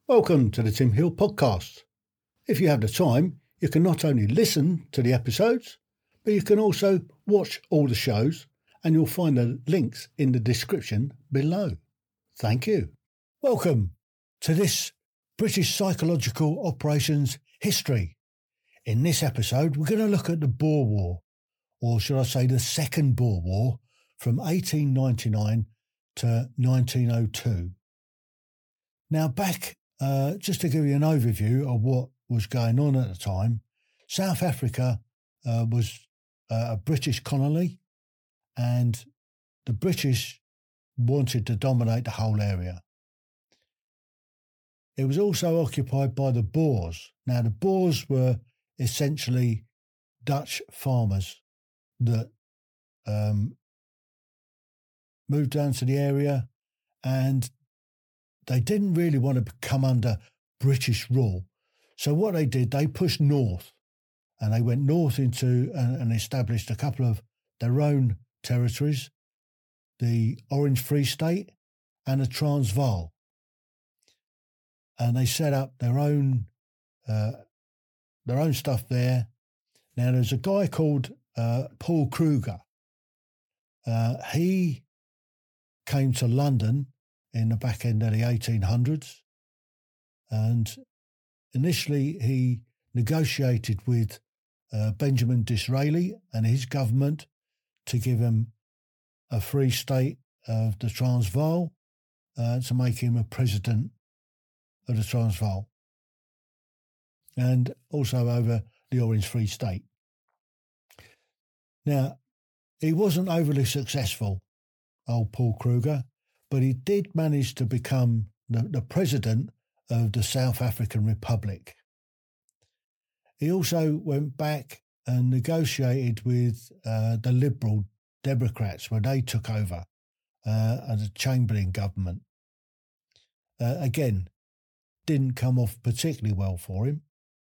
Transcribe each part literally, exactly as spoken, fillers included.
Welcome to the Tim Hill Podcast. If you have the time, you can not only listen to the episodes, but you can also watch all the shows, and you'll find the links in the description below. Thank you. Welcome to this British Psychological Operations history. In this episode, we're going to look at the Boer War, or should I say the Second Boer War, from eighteen ninety-nine to nineteen oh two. Now, back Uh, just to give you an overview of what was going on at the time, South Africa uh, was uh, a British colony, and the British wanted to dominate the whole area. It was also occupied by the Boers. Now, the Boers were essentially Dutch farmers that um, moved down to the area, and they didn't really want to come under British rule. So what they did, they pushed north, and they went north into and, and established a couple of their own territories, the Orange Free State and the Transvaal. And they set up their own uh, their own stuff there. Now, there's a guy called uh, Paul Kruger. Uh, he came to London in the back end of the eighteen hundreds. And initially he negotiated with uh, Benjamin Disraeli and his government to give him a free state of the Transvaal, uh, to make him a president of the Transvaal, and also over the Orange Free State. Now, he wasn't overly successful, old Paul Kruger, but he did manage to become the, the president of the South African Republic. He also went back and negotiated with uh, the Liberal Democrats when they took over uh, as a Chamberlain government. Uh, again, didn't come off particularly well for him.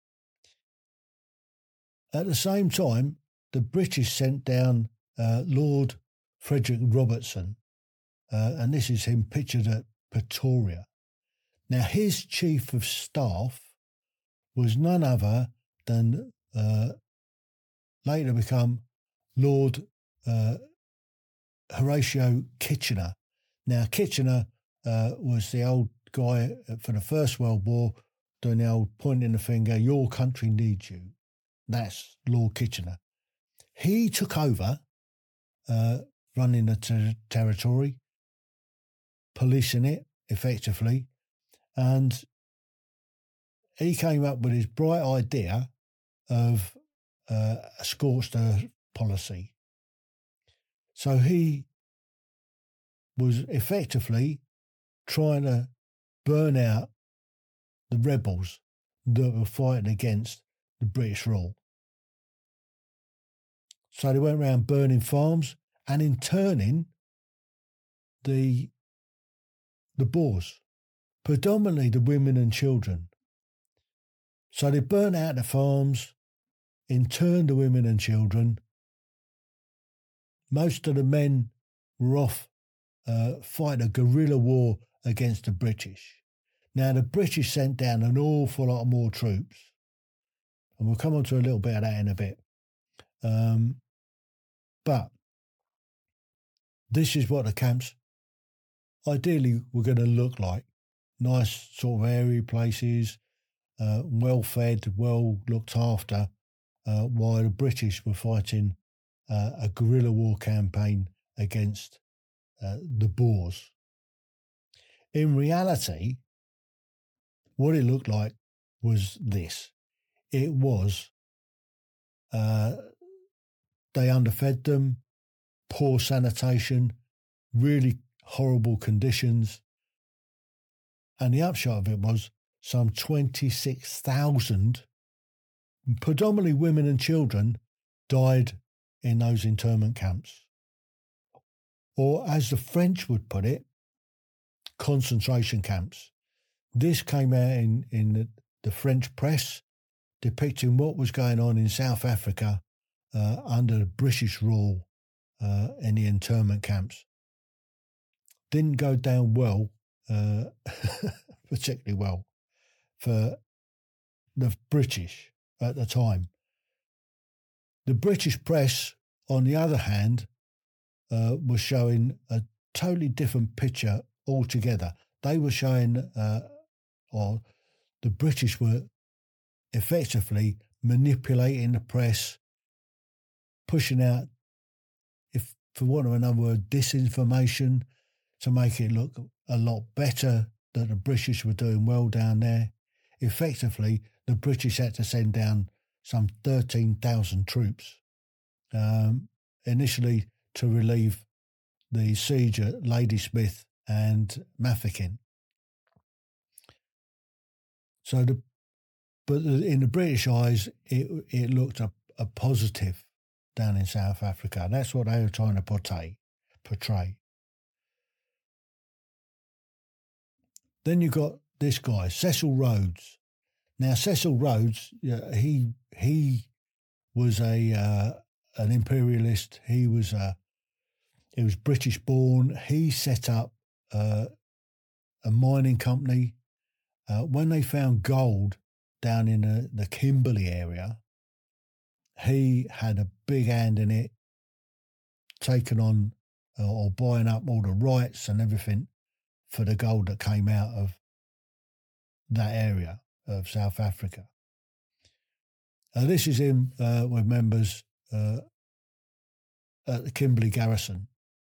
At the same time, the British sent down uh, Lord Frederick Robertson, Uh, and this is him pictured at Pretoria. Now, his chief of staff was none other than uh, later become Lord uh, Horatio Kitchener. Now, Kitchener uh, was the old guy for the First World War doing the old pointing the finger, your country needs you. That's Lord Kitchener. He took over uh, running the ter- territory, policing it effectively, and he came up with his bright idea of uh, a scorched earth policy. So he was effectively trying to burn out the rebels that were fighting against the British rule. So they went around burning farms and interning the the Boers, predominantly the women and children. So they burnt out the farms, interned the women and children. Most of the men were off uh, fighting a guerrilla war against the British. Now, the British sent down an awful lot more troops, and we'll come on to a little bit of that in a bit. Um, but this is what the camps ideally were going to look like. Nice sort of airy places, uh, well fed, well looked after, uh, while the British were fighting uh, a guerrilla war campaign against uh, the Boers. In reality, what it looked like was this. It was, uh, they underfed them, poor sanitation, really horrible conditions. And the upshot of it was some twenty-six thousand, predominantly women and children, died in those internment camps. Or, as the French would put it, concentration camps. This came out in, in the, the French press, depicting what was going on in South Africa uh, under British rule uh, in the internment camps. Didn't go down well, uh, particularly well. for the British at the time. The British press, on the other hand, uh, was showing a totally different picture altogether. They were showing, uh, or the British were effectively manipulating the press, pushing out, if for want of another word, disinformation to make it look a lot better that the British were doing well down there. Effectively, the British had to send down some thirteen thousand troops um, initially to relieve the siege at Ladysmith and Mafeking. So, the, but in the British eyes, it it looked a, a positive down in South Africa. That's what they were trying to portray. portray. Then you got this guy, Cecil Rhodes. Now, Cecil Rhodes, he he was a uh, an imperialist. He was a he was British born. He set up uh, a mining company. Uh, when they found gold down in the, the Kimberley area, he had a big hand in it, taking on uh, or buying up all the rights and everything for the gold that came out of that area of South Africa. Uh, this is him uh, with members uh, at the Kimberley Garrison.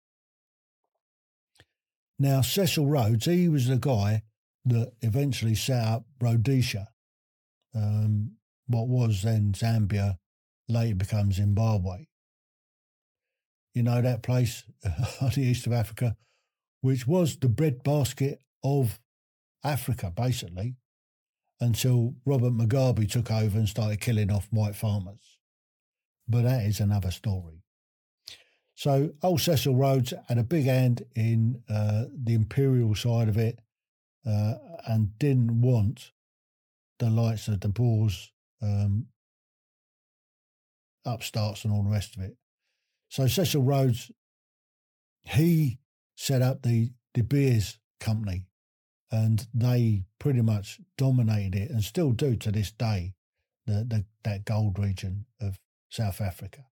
Now, Cecil Rhodes, he was the guy that eventually set up Rhodesia, um, what was then Zambia, later become Zimbabwe. You know that place on the east of Africa, which was the breadbasket of Africa, basically, until Robert Mugabe took over and started killing off white farmers. But that is another story. So old Cecil Rhodes had a big hand in uh, the imperial side of it uh, and didn't want the likes of the Boers, um, upstarts and all the rest of it. So Cecil Rhodes, he set up the De Beers Company, and they pretty much dominated it and still do to this day, the, the that gold region of South Africa.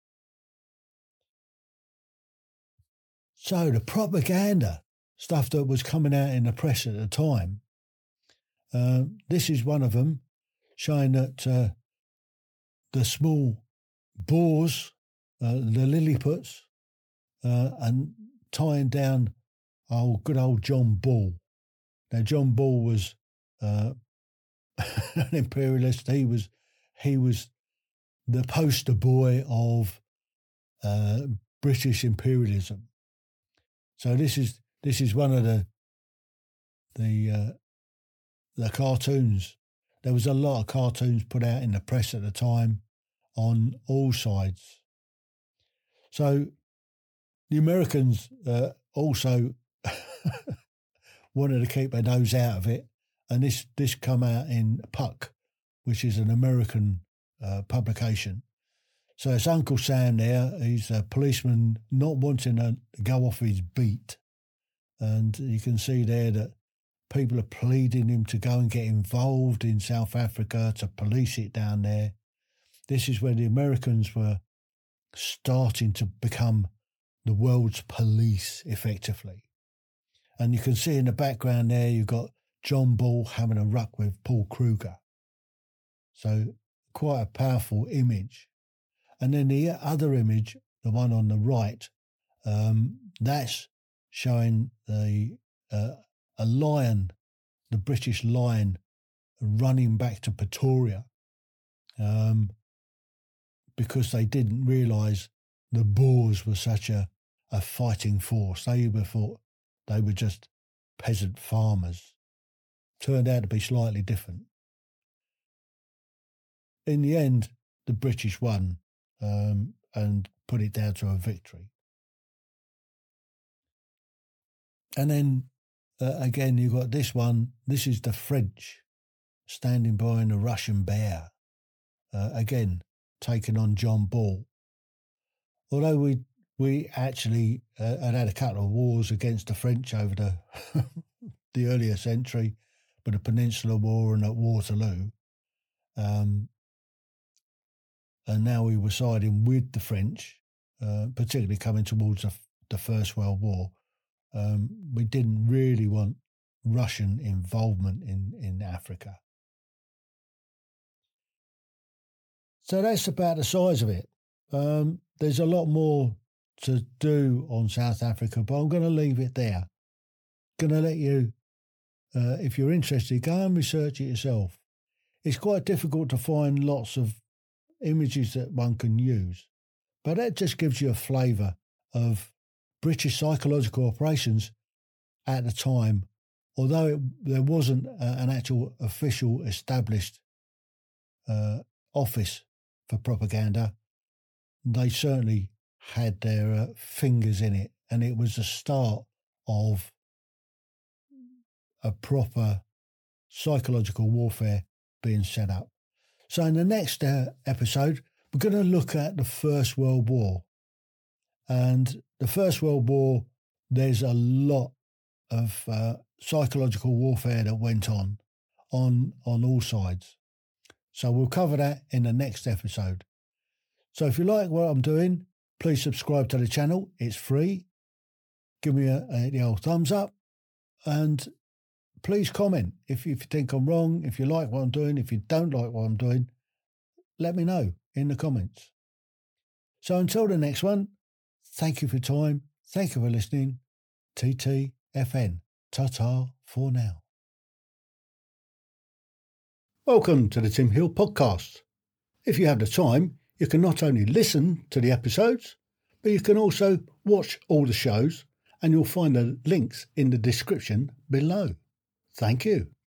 So the propaganda stuff that was coming out in the press at the time, uh, this is one of them, showing that uh, the small Boers, uh, the Lilliputs, uh, and tying down old good old John Ball. Now John Ball was uh, an imperialist. He was he was the poster boy of uh, British imperialism. So this is this is one of the the uh, the cartoons. There was a lot of cartoons put out in the press at the time on all sides. So the Americans uh, also wanted to keep their nose out of it, and this this come out in Puck, which is an American uh, publication. So it's Uncle Sam there. He's a policeman not wanting to go off his beat. And you can see there that people are pleading him to go and get involved in South Africa, to police it down there. This is where the Americans were starting to become the world's police, effectively. And you can see in the background there, you've got John Ball having a ruck with Paul Kruger. So quite a powerful image. And then the other image, the one on the right, um, that's showing the uh, a lion, the British lion, running back to Pretoria, um, because they didn't realise the Boers were such a, a fighting force. They were thought they were just peasant farmers. Turned out to be slightly different. In the end, the British won. Um, and put it down to a victory. And then, uh, again, you've got this one. This is the French standing by the Russian bear. Uh, again, taking on John Ball. Although we we actually uh, had had a couple of wars against the French over the, the earlier century, with the Peninsular War and at Waterloo. Um, and now we were siding with the French, uh, particularly coming towards the, the First World War. Um, we didn't really want Russian involvement in, in Africa. So that's about the size of it. Um, there's a lot more to do on South Africa, but I'm going to leave it there. Going to let you, uh, if you're interested, go and research it yourself. It's quite difficult to find lots of images that one can use, but that just gives you a flavour of British psychological operations at the time. Although it, there wasn't a, an actual official established uh, office for propaganda, they certainly had their uh, fingers in it, and it was the start of a proper psychological warfare being set up. So in the next uh, episode, we're going to look at the First World War. And the First World War, there's a lot of uh, psychological warfare that went on, on on all sides. So we'll cover that in the next episode. So if you like what I'm doing, please subscribe to the channel. It's free. Give me a, a, the old thumbs up. And please comment if, if you think I'm wrong, if you like what I'm doing, if you don't like what I'm doing, let me know in the comments. So until the next one, thank you for your time. Thank you for listening. T T F N. Ta-ta for now. Welcome to the Tim Hill Podcast. If you have the time, you can not only listen to the episodes, but you can also watch all the shows, and you'll find the links in the description below. Thank you.